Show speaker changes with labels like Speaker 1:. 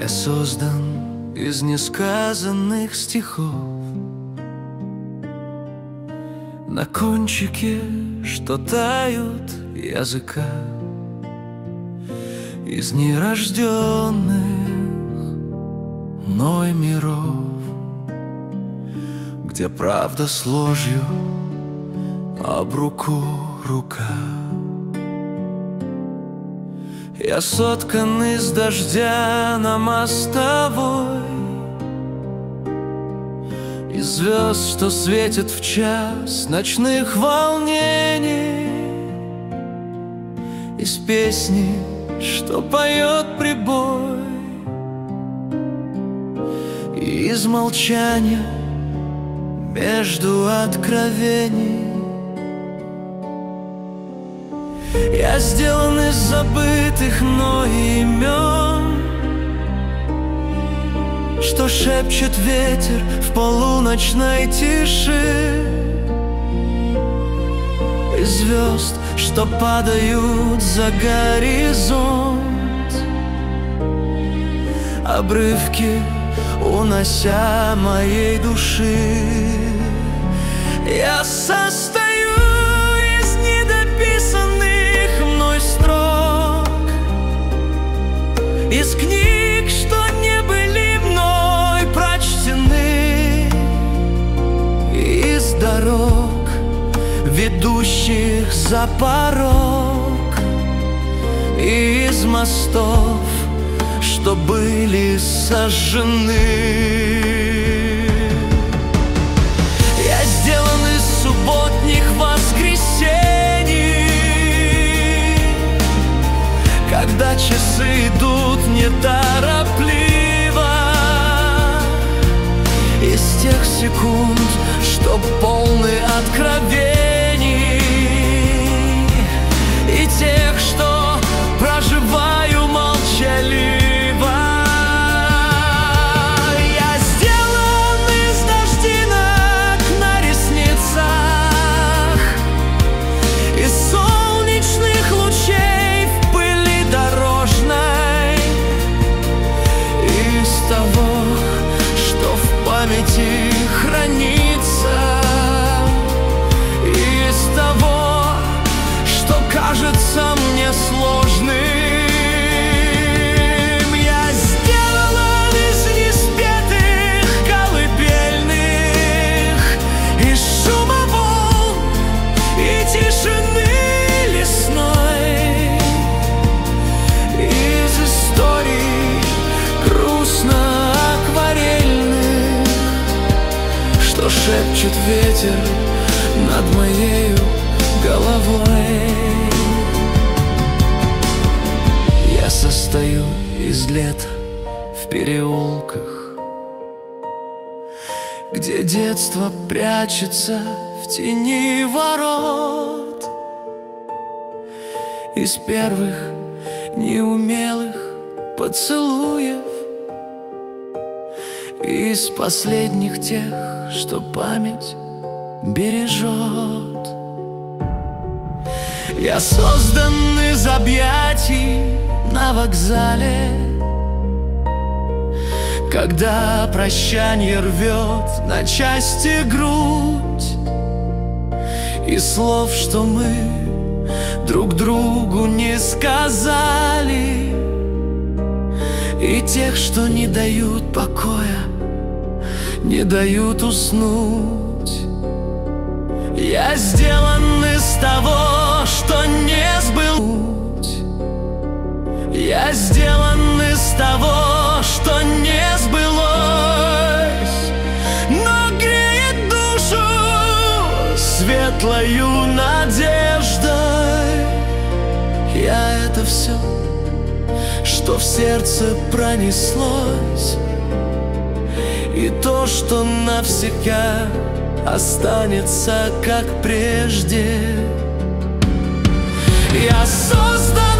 Speaker 1: Я создан из несказанных стихов, на кончике, что тают языка, из нерожденных мной миров, где правда с ложью об руку рука. Я соткан из дождя на мостовой, из звезд, что светят в час ночных волнений, из песни, что поет прибой, и из молчания между откровений. Я сделан из забытых мной имен, что шепчет ветер в полуночной тиши, из звезд, что падают за горизонт, обрывки унося моей души. Я состою из недописанных мной строк, из книг, что не были мной прочтены, из дорог, ведущих за порог, и из мостов, что были сожжены. Я сделан из субботних воскресений, когда часы идут неторопливо, из тех секунд, что полны откровений, и тех, что проживаю молчаливо. Хранится из того, что кажется мне сложным. Я сделан из неспетых колыбельных, из шума волн и тишины лесной, из историй грустно-акварельных, что шепчет ветер над моею головой. Я состою из лета в переулках, где детство прячется в тени ворот, из первых неумелых поцелуев, из последних тех, что память бережет. Я создан из объятий на вокзале, когда прощанье рвет на части грудь, и слов, что мы друг другу не сказали, и тех, что не дают покоя, не дают уснуть. Я сделан из того, что не сбылось. Я сделан из того, что не сбылось, но греет душу светлою надеждой. Я — это все, что в сердце пронеслось, и то, что навсегда останется как прежде. Я создан